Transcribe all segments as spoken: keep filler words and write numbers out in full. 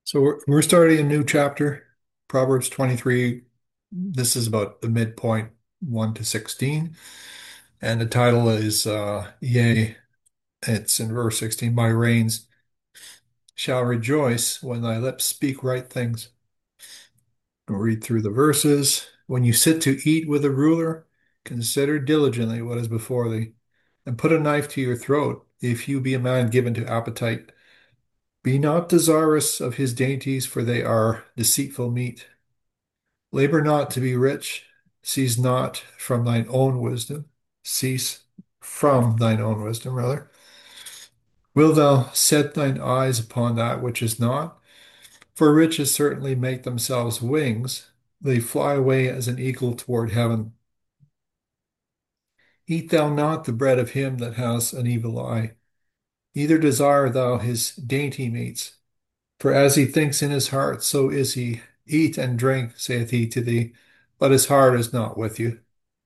So we're, we're starting a new chapter, Proverbs twenty-three. This is about the midpoint, one to sixteen. And the title is, uh, Yea, it's in verse sixteen, My reins shall rejoice when thy lips speak right things. We'll read through the verses. When you sit to eat with a ruler, consider diligently what is before thee, and put a knife to your throat, if you be a man given to appetite. Be not desirous of his dainties, for they are deceitful meat. Labor not to be rich. Cease not from thine own wisdom. Cease from thine own wisdom, rather. Wilt thou set thine eyes upon that which is not? For riches certainly make themselves wings. They fly away as an eagle toward heaven. Eat thou not the bread of him that has an evil eye, neither desire thou his dainty meats. For as he thinks in his heart, so is he. Eat and drink, saith he to thee, but his heart is not with you.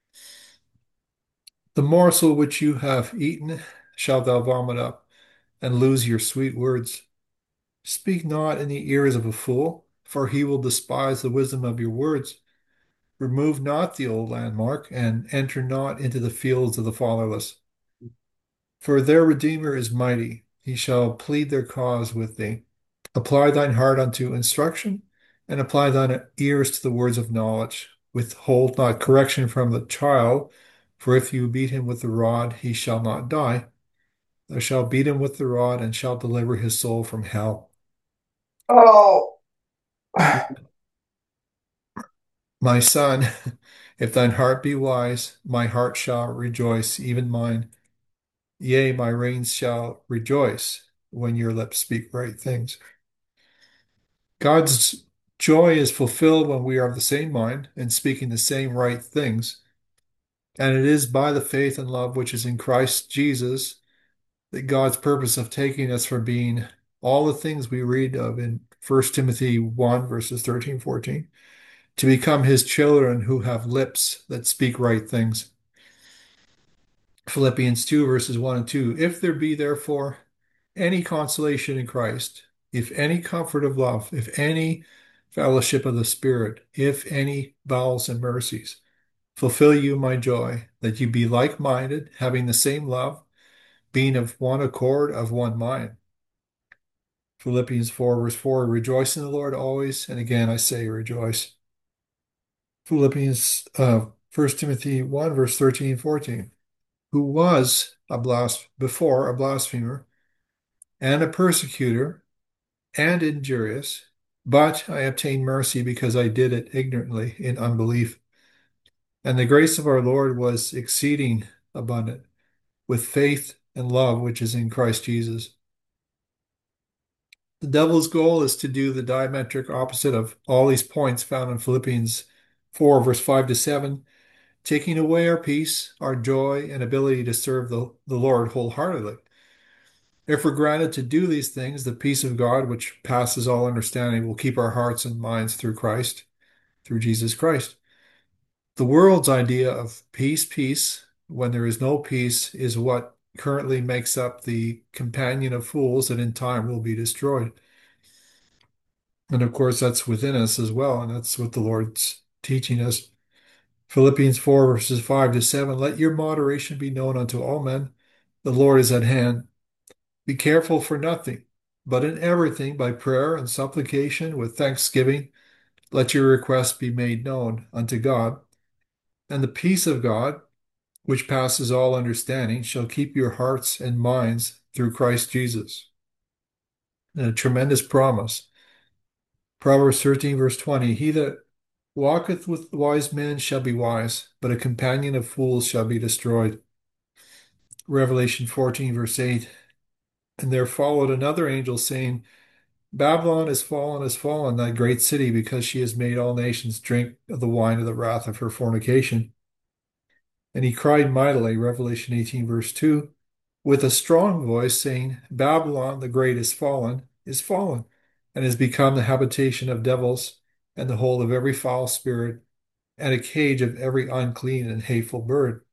The morsel which you have eaten shalt thou vomit up, and lose your sweet words. Speak not in the ears of a fool, for he will despise the wisdom of your words. Remove not the old landmark, and enter not into the fields of the fatherless. For their Redeemer is mighty, he shall plead their cause with thee. Apply thine heart unto instruction, and apply thine ears to the words of knowledge. Withhold not correction from the child, for if you beat him with the rod, he shall not die. Thou shalt beat him with the rod, and shalt deliver his soul from hell. Oh, My son, if thine heart be wise, my heart shall rejoice, even mine. Yea, my reins shall rejoice when your lips speak right things. God's joy is fulfilled when we are of the same mind and speaking the same right things. And it is by the faith and love which is in Christ Jesus that God's purpose of taking us from being all the things we read of in First Timothy one, verses thirteen, fourteen, to become his children who have lips that speak right things. Philippians two, verses one and two. If there be therefore any consolation in Christ, if any comfort of love, if any fellowship of the Spirit, if any bowels and mercies, fulfill you my joy, that you be like-minded, having the same love, being of one accord, of one mind. Philippians four, verse four, rejoice in the Lord always, and again I say rejoice. Philippians, uh, First Timothy one, verse thirteen, fourteen, who was a blas before a blasphemer and a persecutor and injurious, but I obtained mercy because I did it ignorantly in unbelief. And the grace of our Lord was exceeding abundant with faith and love which is in Christ Jesus. The devil's goal is to do the diametric opposite of all these points found in Philippians four, verse five to seven, taking away our peace, our joy, and ability to serve the, the Lord wholeheartedly. If we're granted to do these things, the peace of God, which passes all understanding, will keep our hearts and minds through Christ, through Jesus Christ. The world's idea of peace, peace, when there is no peace, is what currently makes up the companion of fools that in time will be destroyed. And of course, that's within us as well. And that's what the Lord's teaching us. Philippians four, verses five to seven. Let your moderation be known unto all men. The Lord is at hand. Be careful for nothing, but in everything by prayer and supplication with thanksgiving, let your requests be made known unto God. And the peace of God, which passes all understanding, shall keep your hearts and minds through Christ Jesus. And a tremendous promise. Proverbs thirteen, verse twenty, he that walketh with wise men shall be wise, but a companion of fools shall be destroyed. Revelation fourteen, verse eight, and there followed another angel saying, Babylon is fallen, is fallen, that great city, because she has made all nations drink of the wine of the wrath of her fornication. And he cried mightily, Revelation eighteen, verse two, with a strong voice, saying, Babylon the great is fallen, is fallen, and has become the habitation of devils, and the hold of every foul spirit, and a cage of every unclean and hateful bird.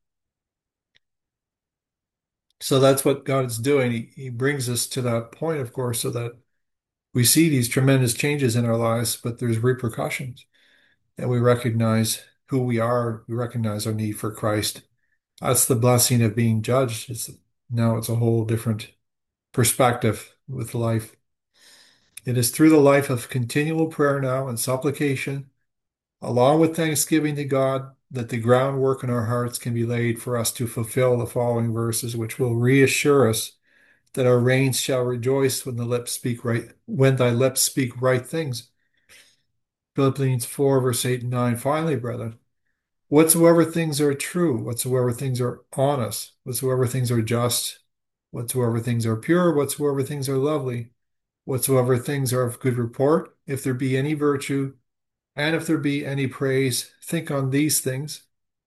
So that's what God is doing. He, he brings us to that point, of course, so that We see these tremendous changes in our lives, but there's repercussions. And we recognize who we are. We recognize our need for Christ. That's the blessing of being judged. It's now it's a whole different perspective with life. It is through the life of continual prayer now and supplication, along with thanksgiving to God, that the groundwork in our hearts can be laid for us to fulfill the following verses, which will reassure us that our reins shall rejoice when the lips speak right, when thy lips speak right things. Philippians four, verse eight and nine. Finally, brethren, whatsoever things are true, whatsoever things are honest, whatsoever things are just, whatsoever things are pure, whatsoever things are lovely, whatsoever things are of good report, if there be any virtue, and if there be any praise, think on these things.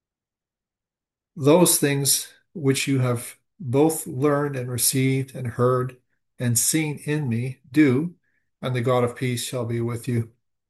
Those things which you have both learned and received and heard and seen in me, do, and the God of peace shall be with you.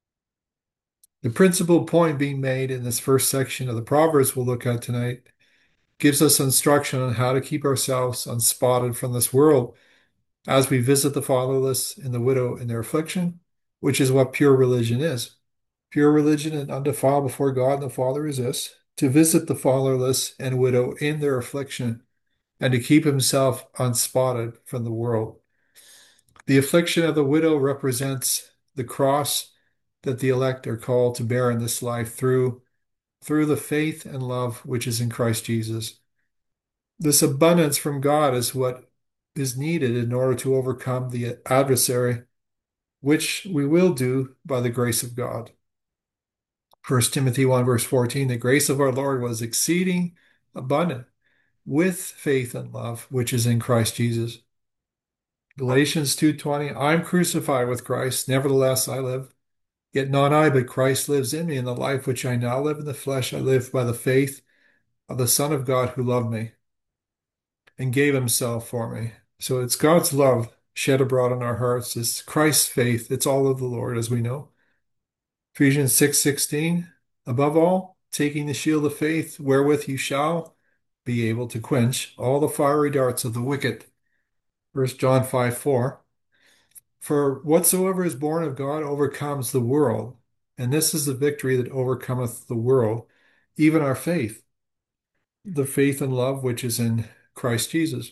The principal point being made in this first section of the Proverbs we'll look at tonight gives us instruction on how to keep ourselves unspotted from this world as we visit the fatherless and the widow in their affliction, which is what pure religion is. Pure religion and undefiled before God and the Father is this: to visit the fatherless and widow in their affliction and to keep himself unspotted from the world. The affliction of the widow represents the cross that the elect are called to bear in this life through through the faith and love which is in Christ Jesus. This abundance from God is what is needed in order to overcome the adversary, which we will do by the grace of God. First Timothy one, verse fourteen, the grace of our Lord was exceeding abundant with faith and love, which is in Christ Jesus. Galatians two twenty, I'm crucified with Christ, nevertheless I live. Yet not I, but Christ lives in me, and the life which I now live in the flesh, I live by the faith of the Son of God who loved me and gave himself for me. So it's God's love shed abroad in our hearts. It's Christ's faith. It's all of the Lord, as we know. Ephesians six sixteen, above all, taking the shield of faith, wherewith you shall be able to quench all the fiery darts of the wicked. First John five four, for whatsoever is born of God overcomes the world, and this is the victory that overcometh the world, even our faith, the faith and love which is in Christ Jesus.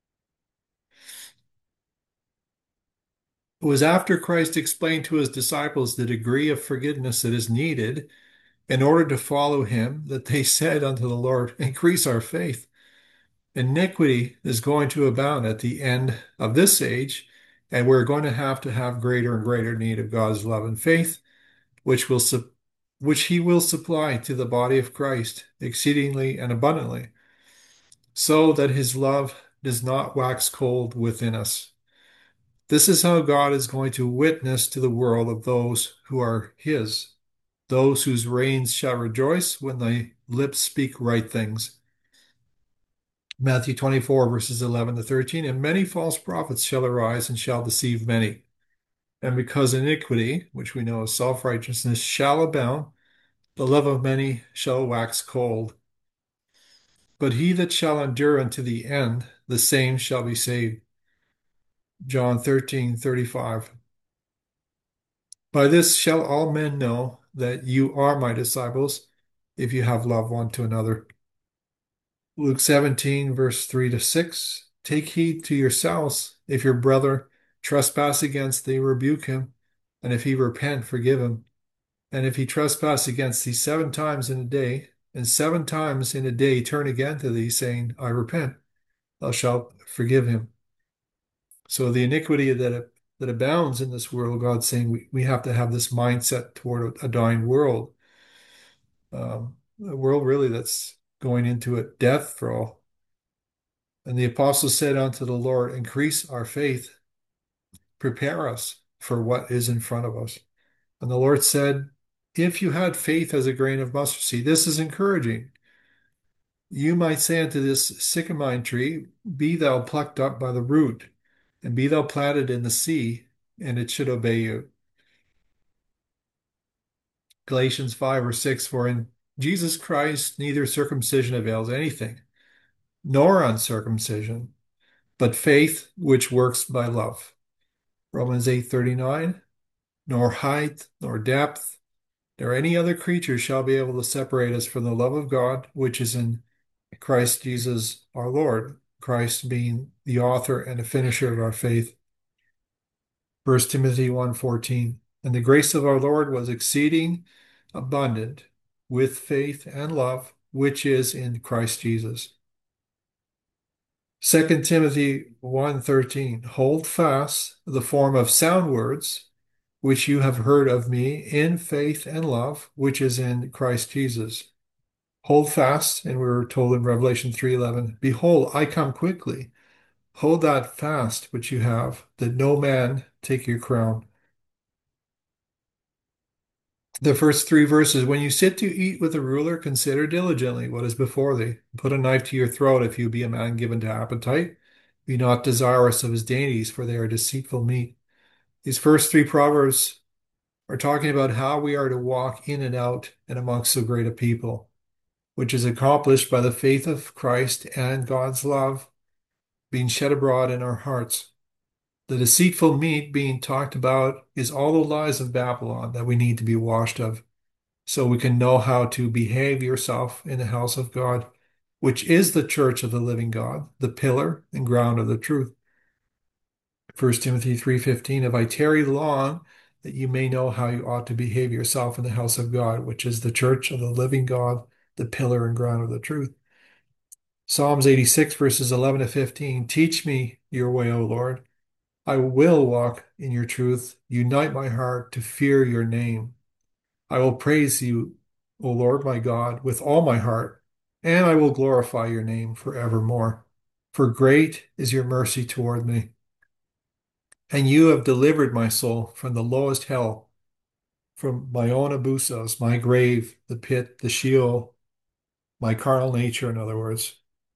It was after Christ explained to his disciples the degree of forgiveness that is needed in order to follow him that they said unto the Lord, increase our faith. Iniquity is going to abound at the end of this age, and we're going to have to have greater and greater need of God's love and faith, which will su- which he will supply to the body of Christ exceedingly and abundantly, so that his love does not wax cold within us. This is how God is going to witness to the world of those who are his, those whose reins shall rejoice when thy lips speak right things. Matthew twenty-four, verses eleven to thirteen, and many false prophets shall arise and shall deceive many. And because iniquity, which we know as self-righteousness, shall abound, the love of many shall wax cold. But he that shall endure unto the end, the same shall be saved. John thirteen thirty-five. By this shall all men know that you are my disciples, if you have love one to another. Luke seventeen, verse three to six. Take heed to yourselves. If your brother trespass against thee, rebuke him. And if he repent, forgive him. And if he trespass against thee seven times in a day, and seven times in a day turn again to thee, saying, I repent, thou shalt forgive him. So the iniquity that that abounds in this world, God's saying we, we have to have this mindset toward a, a dying world. Um, a world really that's going into a death for all. And the apostle said unto the Lord, increase our faith, prepare us for what is in front of us. And the Lord said, if you had faith as a grain of mustard seed, this is encouraging. You might say unto this sycamore tree, be thou plucked up by the root, and be thou planted in the sea, and it should obey you. Galatians five or six, for in Jesus Christ neither circumcision avails anything, nor uncircumcision, but faith which works by love. Romans eight thirty-nine, nor height, nor depth, nor any other creature shall be able to separate us from the love of God, which is in Christ Jesus our Lord, Christ being the author and the finisher of our faith. First Timothy one fourteen, and the grace of our Lord was exceeding abundant with faith and love, which is in Christ Jesus. Second Timothy one thirteen, hold fast the form of sound words, which you have heard of me in faith and love, which is in Christ Jesus. Hold fast, and we were told in Revelation three eleven, behold, I come quickly. Hold that fast which you have, that no man take your crown. The first three verses, when you sit to eat with a ruler, consider diligently what is before thee. Put a knife to your throat if you be a man given to appetite. Be not desirous of his dainties, for they are deceitful meat. These first three proverbs are talking about how we are to walk in and out and amongst so great a people, which is accomplished by the faith of Christ and God's love being shed abroad in our hearts. The deceitful meat being talked about is all the lies of Babylon that we need to be washed of, so we can know how to behave yourself in the house of God, which is the church of the living God, the pillar and ground of the truth. First Timothy three fifteen, if I tarry long, that you may know how you ought to behave yourself in the house of God, which is the church of the living God, the pillar and ground of the truth. Psalms eighty-six, verses eleven to fifteen, teach me your way, O Lord. I will walk in your truth. Unite my heart to fear your name. I will praise you, O Lord my God, with all my heart, and I will glorify your name forevermore. For great is your mercy toward me, and you have delivered my soul from the lowest hell, from my own abusos, my grave, the pit, the Sheol, my carnal nature, in other words.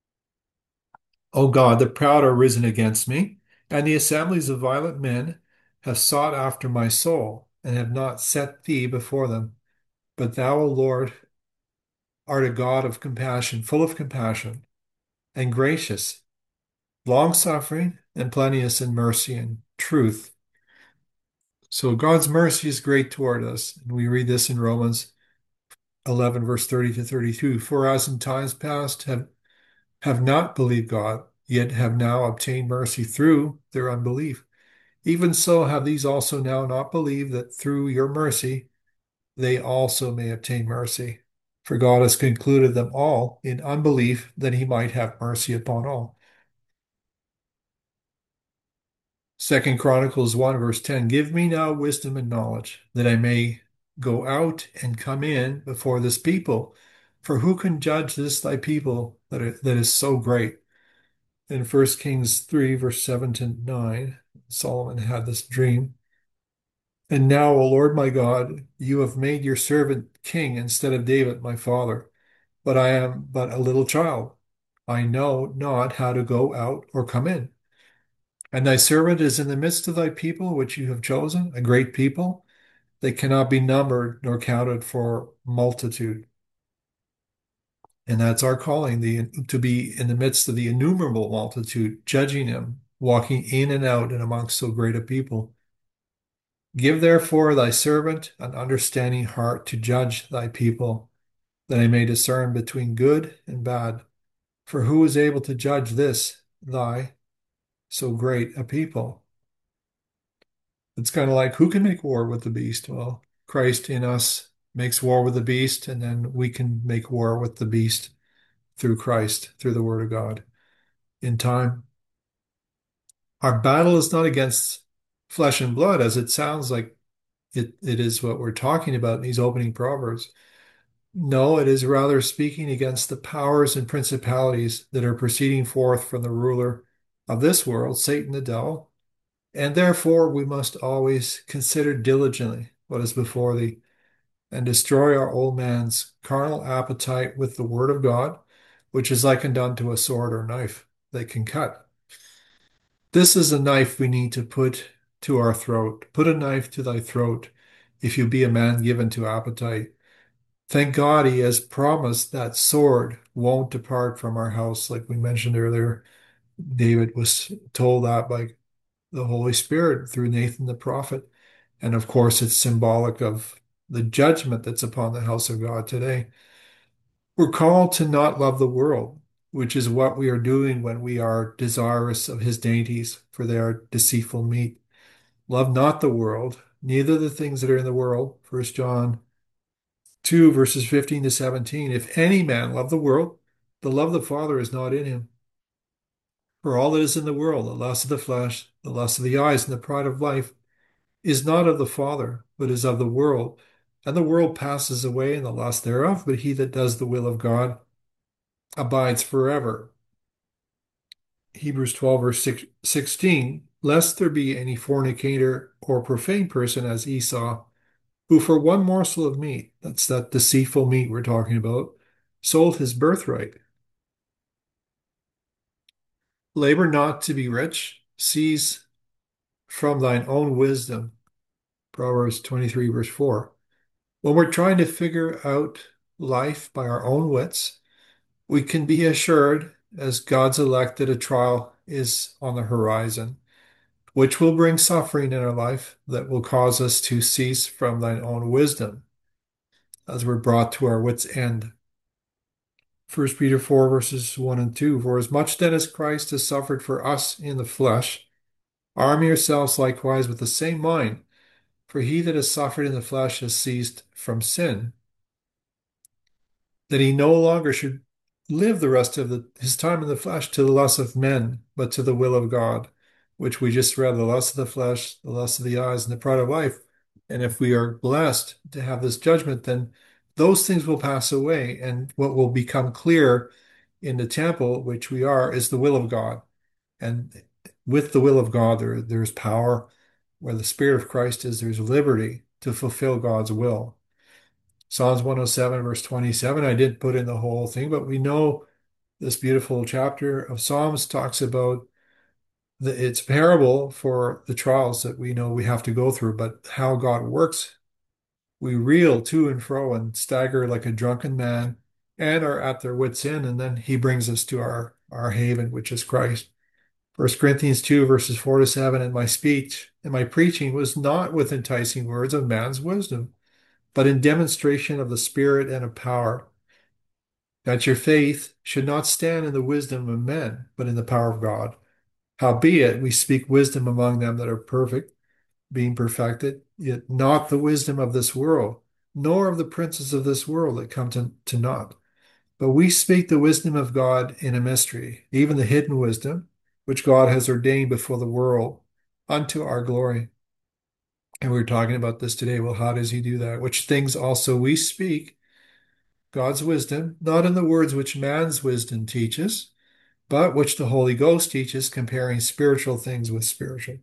O God, the proud are risen against me, and the assemblies of violent men have sought after my soul, and have not set thee before them. But thou, O Lord, art a God of compassion, full of compassion, and gracious, long-suffering, and plenteous in mercy and truth. So God's mercy is great toward us. And we read this in Romans eleven, verse thirty to thirty-two. For as in times past have, have not believed God, yet have now obtained mercy through their unbelief. Even so have these also now not believed, that through your mercy they also may obtain mercy. For God has concluded them all in unbelief, that he might have mercy upon all. Second Chronicles one, verse ten, give me now wisdom and knowledge, that I may go out and come in before this people. For who can judge this thy people that, are, that is so great? In First Kings three, verse seven to nine, Solomon had this dream. And now, O Lord my God, you have made your servant king instead of David, my father. But I am but a little child. I know not how to go out or come in. And thy servant is in the midst of thy people, which you have chosen, a great people. They cannot be numbered nor counted for multitude. And that's our calling, the, to be in the midst of the innumerable multitude, judging them, walking in and out and amongst so great a people. Give therefore thy servant an understanding heart to judge thy people, that I may discern between good and bad. For who is able to judge this, thy so great a people? It's kind of like, who can make war with the beast? Well, Christ in us makes war with the beast, and then we can make war with the beast through Christ, through the word of God in time. Our battle is not against flesh and blood, as it sounds like it, it is what we're talking about in these opening proverbs. No, it is rather speaking against the powers and principalities that are proceeding forth from the ruler of this world, Satan the devil, and therefore we must always consider diligently what is before thee, and destroy our old man's carnal appetite with the word of God, which is likened unto a sword or knife that can cut. This is a knife we need to put to our throat. Put a knife to thy throat, if you be a man given to appetite. Thank God he has promised that sword won't depart from our house, like we mentioned earlier. David was told that by the Holy Spirit through Nathan the prophet. And of course, it's symbolic of the judgment that's upon the house of God today. We're called to not love the world, which is what we are doing when we are desirous of his dainties, for they are deceitful meat. Love not the world, neither the things that are in the world. First John two, verses fifteen to seventeen. If any man love the world, the love of the Father is not in him. For all that is in the world, the lust of the flesh, the lust of the eyes, and the pride of life, is not of the Father, but is of the world. And the world passes away and the lust thereof, but he that does the will of God abides forever. Hebrews twelve, verse sixteen, lest there be any fornicator or profane person as Esau, who for one morsel of meat, that's that deceitful meat we're talking about, sold his birthright. Labor not to be rich, seize from thine own wisdom. Proverbs twenty-three, verse four. When we're trying to figure out life by our own wits, we can be assured, as God's elect, that a trial is on the horizon, which will bring suffering in our life that will cause us to cease from thine own wisdom as we're brought to our wits' end. First Peter four, verses one and two. For as much then as Christ has suffered for us in the flesh, arm yourselves likewise with the same mind. For he that has suffered in the flesh has ceased from sin, that he no longer should live the rest of the, his time in the flesh to the lust of men, but to the will of God, which we just read, the lust of the flesh, the lust of the eyes, and the pride of life. And if we are blessed to have this judgment, then those things will pass away. And what will become clear in the temple, which we are, is the will of God. And with the will of God, there, there's power. Where the Spirit of Christ is, there's liberty to fulfill God's will. Psalms one oh seven, verse twenty-seven, I didn't put in the whole thing, but we know this beautiful chapter of Psalms talks about the, it's parable for the trials that we know we have to go through, but how God works. We reel to and fro and stagger like a drunken man and are at their wits' end, and then he brings us to our, our haven, which is Christ. First Corinthians two, verses four to seven, and my speech and my preaching was not with enticing words of man's wisdom, but in demonstration of the Spirit and of power, that your faith should not stand in the wisdom of men, but in the power of God. Howbeit, we speak wisdom among them that are perfect, being perfected, yet not the wisdom of this world, nor of the princes of this world that come to, to naught. But we speak the wisdom of God in a mystery, even the hidden wisdom, which God has ordained before the world, unto our glory. And we were talking about this today. Well, how does he do that? Which things also we speak, God's wisdom, not in the words which man's wisdom teaches, but which the Holy Ghost teaches, comparing spiritual things with spiritual.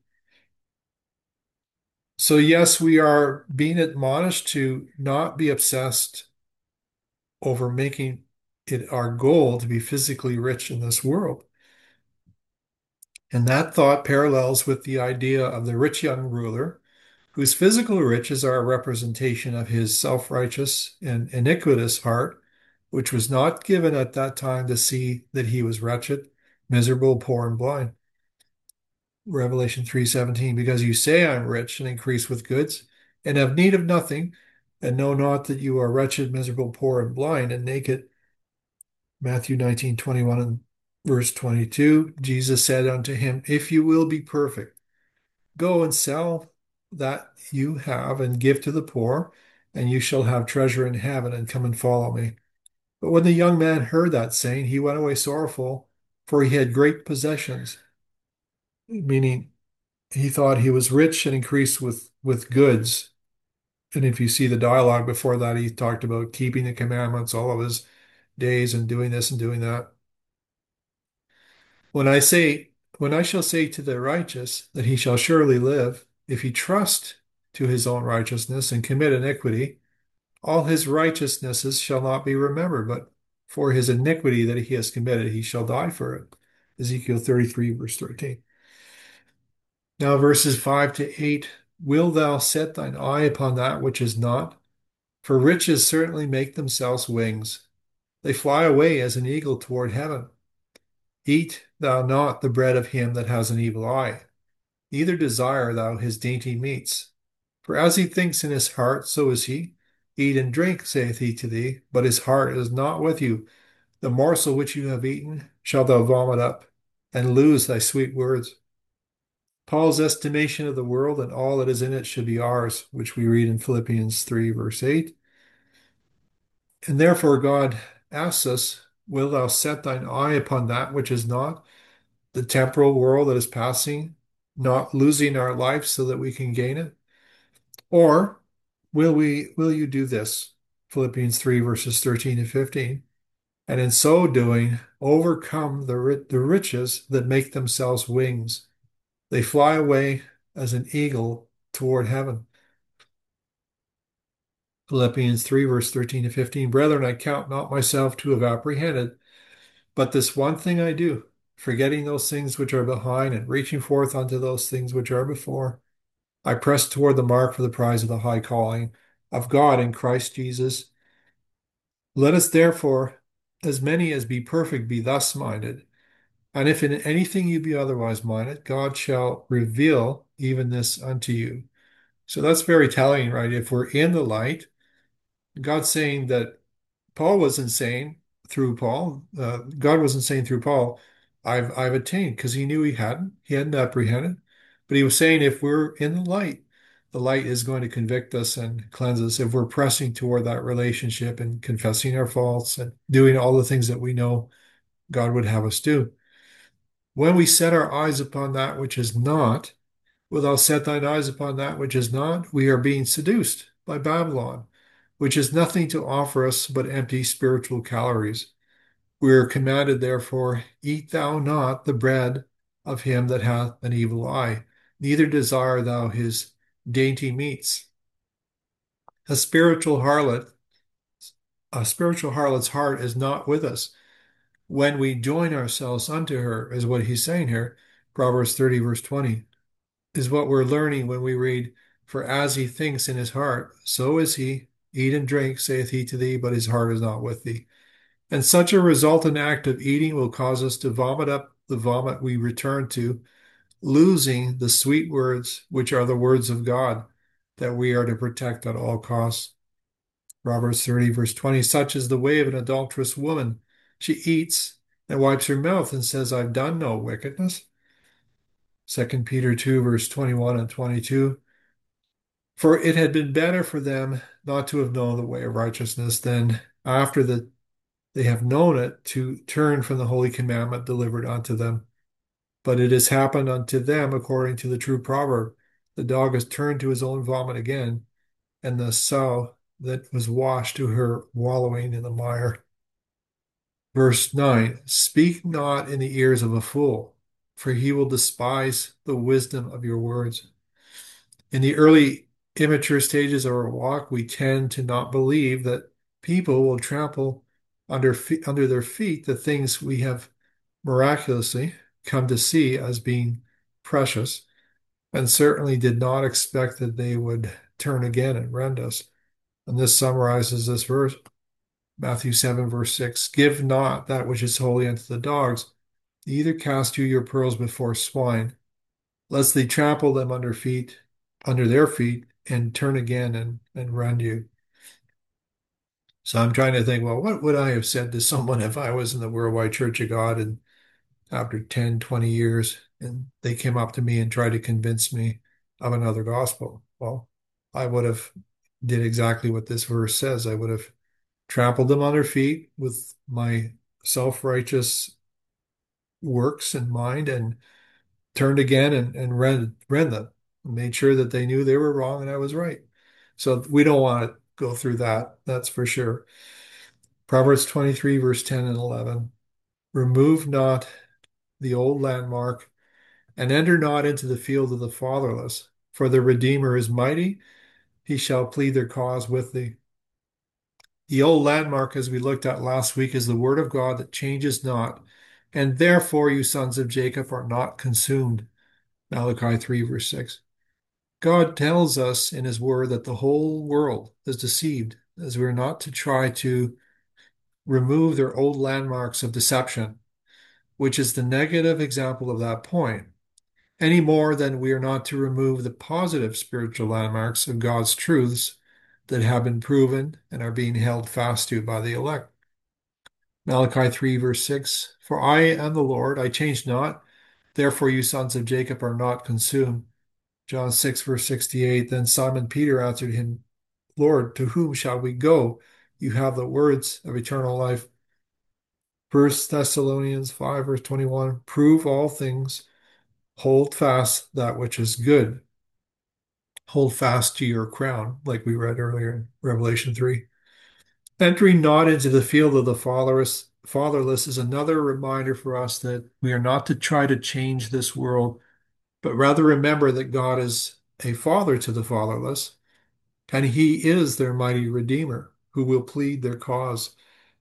So, yes, we are being admonished to not be obsessed over making it our goal to be physically rich in this world. And that thought parallels with the idea of the rich young ruler, whose physical riches are a representation of his self-righteous and iniquitous heart, which was not given at that time to see that he was wretched, miserable, poor, and blind. Revelation three seventeen, because you say I am rich and increase with goods, and have need of nothing, and know not that you are wretched, miserable, poor, and blind, and naked. Matthew nineteen twenty-one and verse twenty-two, Jesus said unto him, if you will be perfect, go and sell that you have and give to the poor, and you shall have treasure in heaven, and come and follow me. But when the young man heard that saying, he went away sorrowful, for he had great possessions, meaning he thought he was rich and increased with, with goods. And if you see the dialogue before that, he talked about keeping the commandments all of his days and doing this and doing that. When I say, when I shall say to the righteous that he shall surely live, if he trust to his own righteousness and commit iniquity, all his righteousnesses shall not be remembered, but for his iniquity that he has committed, he shall die for it. Ezekiel thirty-three, verse thirteen. Now, verses five to eight, will thou set thine eye upon that which is not? For riches certainly make themselves wings. They fly away as an eagle toward heaven. Eat thou not the bread of him that has an evil eye, neither desire thou his dainty meats. For as he thinks in his heart, so is he. Eat and drink, saith he to thee, but his heart is not with you. The morsel which you have eaten shalt thou vomit up, and lose thy sweet words. Paul's estimation of the world and all that is in it should be ours, which we read in Philippians three, verse eight. And therefore God asks us, wilt thou set thine eye upon that which is not, the temporal world that is passing, not losing our life so that we can gain it? Or will we will you do this? Philippians three, verses thirteen and fifteen. And in so doing, overcome the, ri- the riches that make themselves wings. They fly away as an eagle toward heaven. Philippians three, verse thirteen to fifteen. Brethren, I count not myself to have apprehended, but this one thing I do, forgetting those things which are behind and reaching forth unto those things which are before. I press toward the mark for the prize of the high calling of God in Christ Jesus. Let us therefore, as many as be perfect, be thus minded. And if in anything you be otherwise minded, God shall reveal even this unto you. So that's very telling, right? If we're in the light, God's saying that Paul wasn't saying through Paul, uh, God wasn't saying through Paul, I've I've attained, because he knew he hadn't, he hadn't apprehended. But he was saying if we're in the light, the light is going to convict us and cleanse us if we're pressing toward that relationship and confessing our faults and doing all the things that we know God would have us do. When we set our eyes upon that which is not, wilt thou set thine eyes upon that which is not, we are being seduced by Babylon, which has nothing to offer us but empty spiritual calories. We are commanded, therefore, eat thou not the bread of him that hath an evil eye, neither desire thou his dainty meats. A spiritual harlot, a spiritual harlot's heart is not with us. When we join ourselves unto her, is what he's saying here, Proverbs thirty, verse twenty, is what we're learning when we read, for as he thinks in his heart, so is he. Eat and drink, saith he to thee, but his heart is not with thee. And such a resultant act of eating will cause us to vomit up the vomit we return to, losing the sweet words, which are the words of God, that we are to protect at all costs. Proverbs thirty, verse twenty, such is the way of an adulterous woman. She eats and wipes her mouth and says, I've done no wickedness. Second Peter two, verse twenty-one and twenty-two, for it had been better for them not to have known the way of righteousness than after that they have known it to turn from the holy commandment delivered unto them. But it has happened unto them according to the true proverb. The dog has turned to his own vomit again, and the sow that was washed to her wallowing in the mire. Verse nine, speak not in the ears of a fool, for he will despise the wisdom of your words. In the early immature stages of our walk, we tend to not believe that people will trample under fe- under their feet the things we have miraculously come to see as being precious, and certainly did not expect that they would turn again and rend us. And this summarizes this verse, Matthew seven, verse six, give not that which is holy unto the dogs, neither cast you your pearls before swine, lest they trample them under feet, under their feet, and turn again and, and rend you. So I'm trying to think, well, what would I have said to someone if I was in the Worldwide Church of God and after ten, twenty years and they came up to me and tried to convince me of another gospel? Well, I would have did exactly what this verse says. I would have trampled them on their feet with my self-righteous works in mind and turned again and, and read, read them, made sure that they knew they were wrong and I was right. So we don't want to go through that. That's for sure. Proverbs twenty-three, verse ten and eleven. Remove not the old landmark and enter not into the field of the fatherless, for the Redeemer is mighty. He shall plead their cause with thee. The old landmark, as we looked at last week, is the word of God that changes not. And therefore, you sons of Jacob are not consumed. Malachi three, verse six. God tells us in his word that the whole world is deceived, as we're not to try to remove their old landmarks of deception, which is the negative example of that point. any more than we are not to remove the positive spiritual landmarks of God's truths that have been proven and are being held fast to by the elect. Malachi three, verse six, For I am the Lord, I change not, therefore you sons of Jacob are not consumed. John six, verse sixty-eight, Then Simon Peter answered him, Lord, to whom shall we go? You have the words of eternal life. First Thessalonians five, verse twenty-one, Prove all things, hold fast that which is good. Hold fast to your crown, like we read earlier in Revelation three. Entering not into the field of the fatherless, fatherless is another reminder for us that we are not to try to change this world, but rather remember that God is a father to the fatherless, and he is their mighty redeemer who will plead their cause.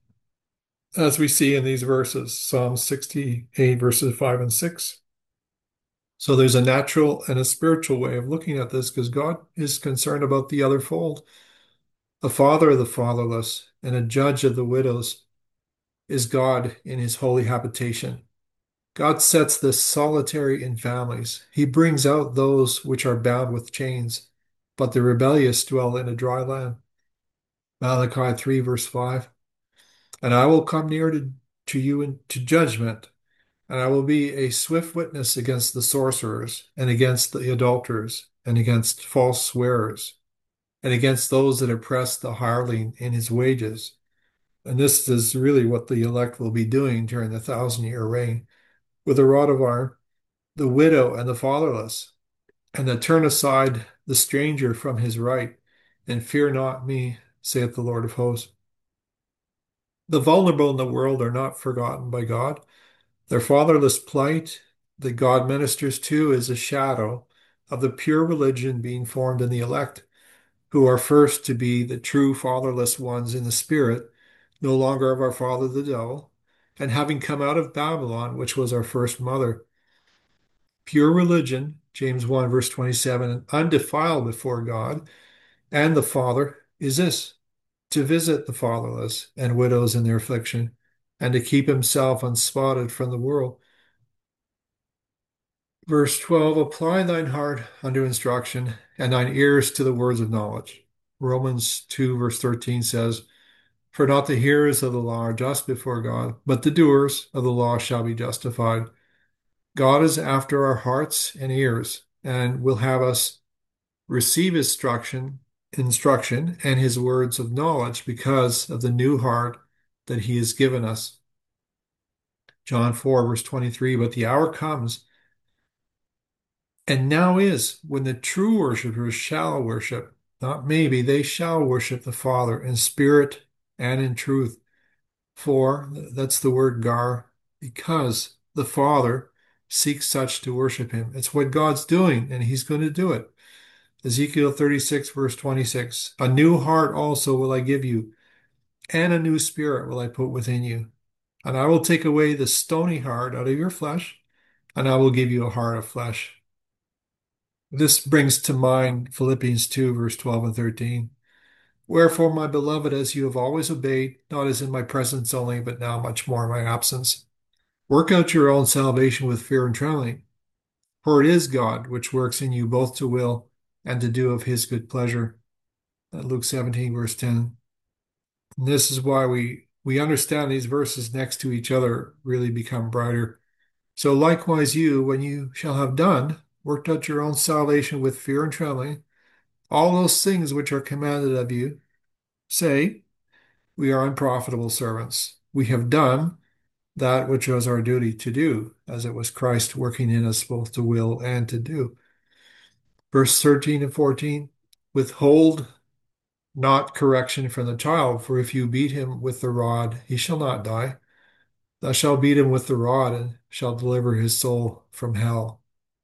As we see in these verses, Psalm sixty-eight, verses five and six. So there's a natural and a spiritual way of looking at this because God is concerned about the other fold. A father of the fatherless and a judge of the widows is God in his holy habitation. God sets the solitary in families. He brings out those which are bound with chains, but the rebellious dwell in a dry land. Malachi three, verse five. And I will come near to, to you into judgment, and I will be a swift witness against the sorcerers, and against the adulterers, and against false swearers, and against those that oppress the hireling in his wages. And this is really what the elect will be doing during the thousand year reign. With a rod of iron, the widow and the fatherless, and that turn aside the stranger from his right, and fear not me, saith the Lord of hosts. The vulnerable in the world are not forgotten by God. Their fatherless plight that God ministers to is a shadow of the pure religion being formed in the elect, who are first to be the true fatherless ones in the spirit, no longer of our father the devil, and having come out of Babylon, which was our first mother. Pure religion, James one, verse twenty-seven, and undefiled before God and the Father is this, to visit the fatherless and widows in their affliction, and to keep himself unspotted from the world. Verse twelve, apply thine heart unto instruction, and thine ears to the words of knowledge. Romans two, verse thirteen says, For not the hearers of the law are just before God, but the doers of the law shall be justified. God is after our hearts and ears, and will have us receive instruction, instruction and his words of knowledge because of the new heart that he has given us. John four, verse twenty-three, but the hour comes, and now is, when the true worshipers shall worship, not maybe, they shall worship the Father in spirit and in truth. For, that's the word gar, because the Father seeks such to worship him. It's what God's doing, and he's going to do it. Ezekiel thirty-six, verse twenty-six, a new heart also will I give you, and a new spirit will I put within you. And I will take away the stony heart out of your flesh, and I will give you a heart of flesh. This brings to mind Philippians two, verse twelve and thirteen. Wherefore, my beloved, as you have always obeyed, not as in my presence only, but now much more in my absence, work out your own salvation with fear and trembling. For it is God which works in you both to will and to do of his good pleasure. Luke seventeen, verse ten. And this is why we, we understand these verses next to each other really become brighter. So likewise you, when you shall have done, worked out your own salvation with fear and trembling, all those things which are commanded of you, say, we are unprofitable servants. We have done that which was our duty to do, as it was Christ working in us both to will and to do. Verse thirteen and fourteen, withhold not correction from the child, for if you beat him with the rod, he shall not die. Thou shalt beat him with the rod, and shalt deliver his soul from hell.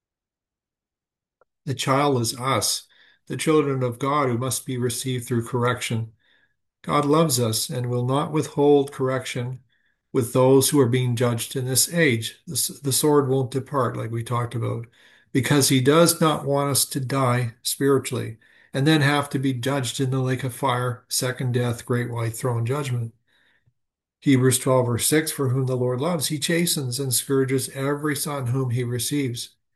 The child is us, the children of God, who must be received through correction. God loves us and will not withhold correction with those who are being judged in this age. The, the sword won't depart, like we talked about, because he does not want us to die spiritually and then have to be judged in the lake of fire, second death, great white throne judgment. Hebrews twelve, verse six, for whom the Lord loves, he chastens and scourges every son whom he receives.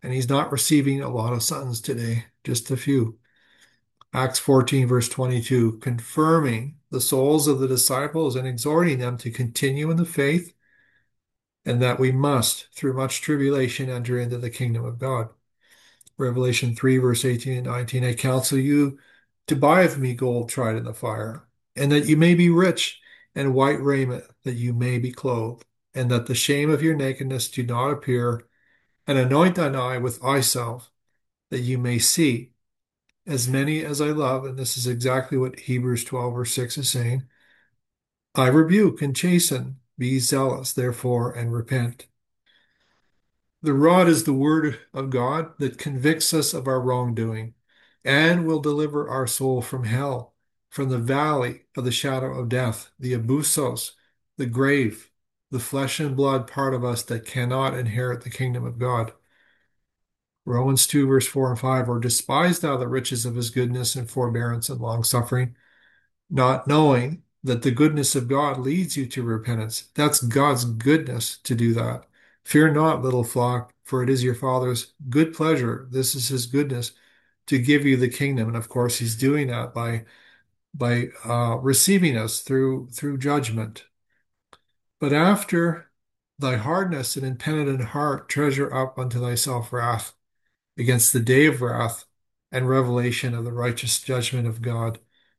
And he's not receiving a lot of sons today, just a few. Acts fourteen, verse twenty-two, confirming the souls of the disciples and exhorting them to continue in the faith, and that we must, through much tribulation, enter into the kingdom of God. Revelation three, verse eighteen and nineteen, I counsel you to buy of me gold tried in the fire, and that you may be rich, and white raiment, that you may be clothed, and that the shame of your nakedness do not appear, and anoint thine eye with eye salve, that you may see. As many as I love, and this is exactly what Hebrews twelve, verse six is saying, I rebuke and chasten. Be zealous, therefore, and repent. The rod is the word of God that convicts us of our wrongdoing and will deliver our soul from hell, from the valley of the shadow of death, the abusos, the grave, the flesh and blood part of us that cannot inherit the kingdom of God. Romans two, verse four and five, or despise thou the riches of his goodness and forbearance and long suffering, not knowing that the goodness of God leads you to repentance. That's God's goodness to do that. Fear not, little flock, for it is your Father's good pleasure. This is his goodness to give you the kingdom. And of course, he's doing that by by uh, receiving us through through judgment. But after thy hardness and impenitent heart, treasure up unto thyself wrath against the day of wrath and revelation of the righteous judgment of God.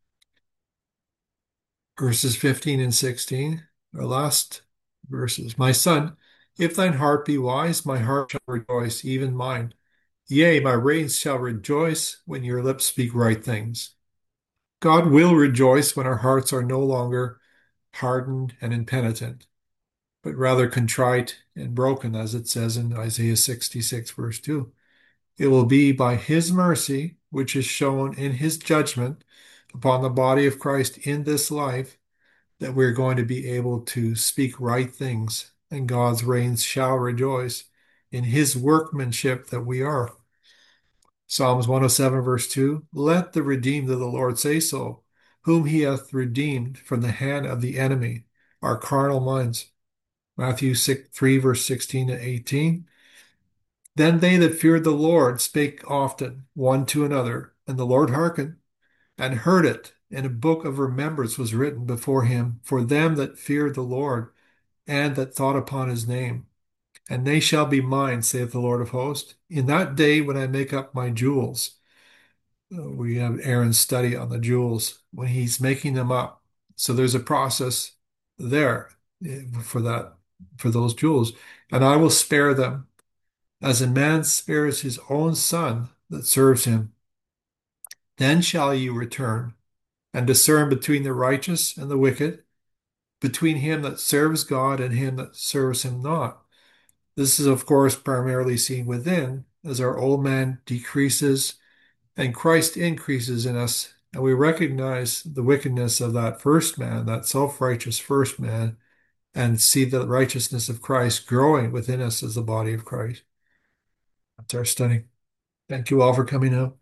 Verses fifteen and sixteen, our last verses. My son, if thine heart be wise, my heart shall rejoice, even mine. Yea, my reins shall rejoice when your lips speak right things. God will rejoice when our hearts are no longer hardened and impenitent, but rather contrite and broken, as it says in Isaiah sixty-six, verse two. It will be by his mercy, which is shown in his judgment upon the body of Christ in this life, that we're going to be able to speak right things, and God's reigns shall rejoice in his workmanship that we are. Psalms one oh seven, verse two, let the redeemed of the Lord say so, whom he hath redeemed from the hand of the enemy, our carnal minds. Matthew three, verse sixteen to eighteen. Then they that feared the Lord spake often one to another, and the Lord hearkened and heard it, and a book of remembrance was written before him for them that feared the Lord and that thought upon his name. And they shall be mine, saith the Lord of hosts, in that day when I make up my jewels. Uh, We have Aaron's study on the jewels when he's making them up. So there's a process there eh, for that, for those jewels. And I will spare them as a man spares his own son that serves him. Then shall ye return and discern between the righteous and the wicked, between him that serves God and him that serves him not. This is, of course, primarily seen within as our old man decreases and Christ increases in us, and we recognize the wickedness of that first man, that self-righteous first man, and see the righteousness of Christ growing within us as the body of Christ. That's our study. Thank you all for coming out.